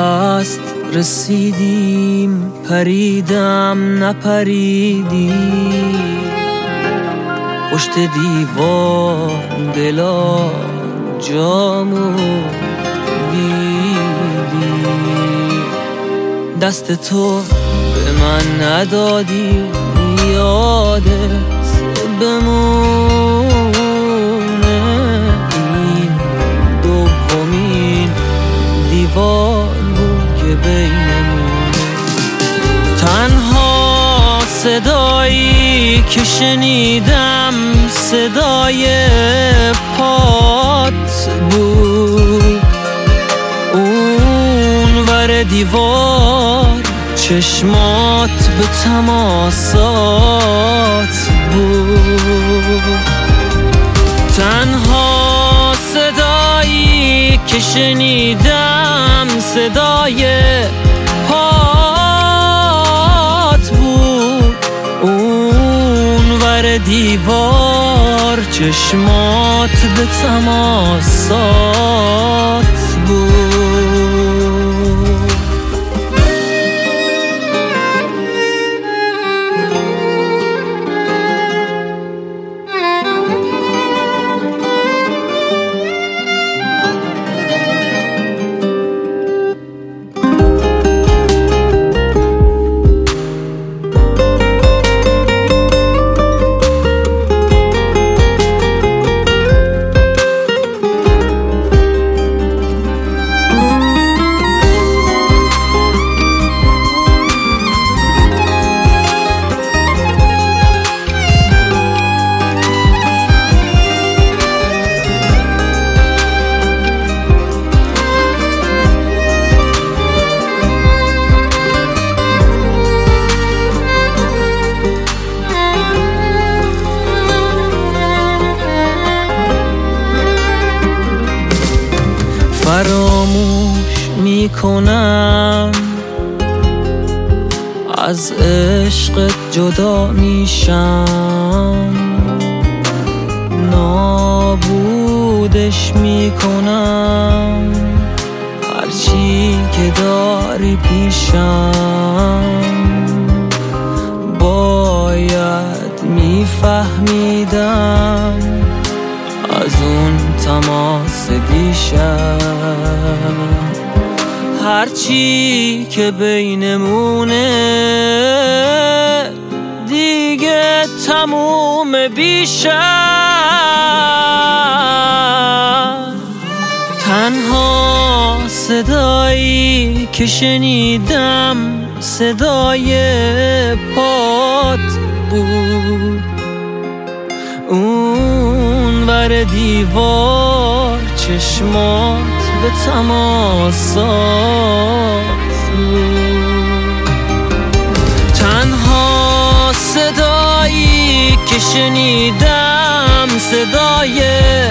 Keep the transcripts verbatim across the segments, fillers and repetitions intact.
دست رسیدیم، پریدم نپریدی، پشت دیوار دلا جامو دیدی. دست تو به من ندادی، یادت بمونه، این دومین دیوار بود که بینمونه. تنها صدایی که شنیدم صدای پات بود، اون ور دیوار چشمات به تماسات بود. تنها صدایی که شنیدم صدای پات بود، اون ور دیوار چشمات به تماسات بود. فراموش میکنم، از عشقت جدا میشم، نابودش میکنم، هرچی که داری پیشم. باید میفهمیدم از اون تماس دیشب، هرچی که بینمونه دیگه تموم بیشتر. تنها صدایی که شنیدم صدای پات بود، اون ور دیوار چشمات به تماسات بود. تنها صدایی که شنیدم صدای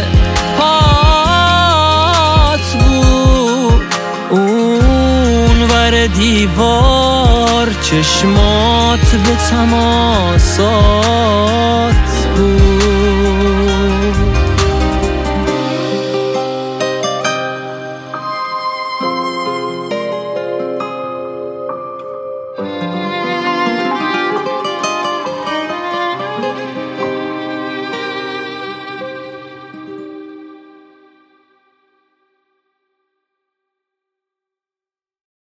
پات بود، اون ور دیوار چشمات به تماسات